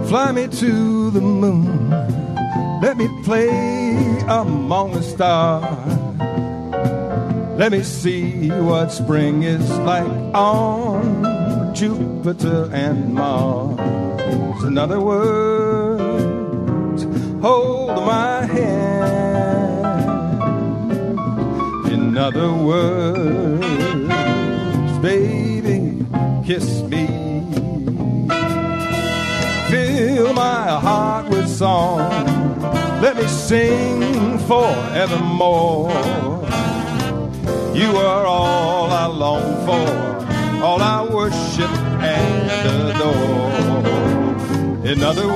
Fly me to the moon, let me play among the stars. Let me see what spring is like on Jupiter and Mars. In other words, hold my hand. In other words, baby, kiss me. Fill my heart with song, let me sing forevermore. You are all I long for, all I worship and adore. In other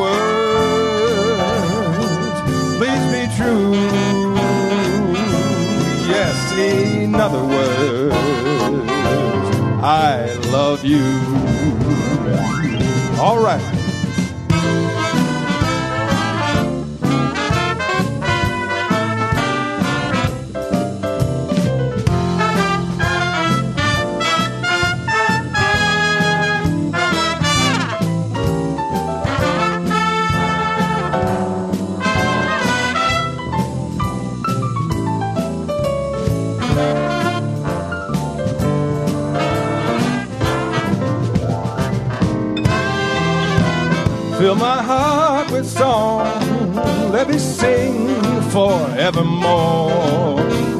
words, please be true. Yes, in other words, I love you. All right. Fill my heart with song, let me sing forevermore.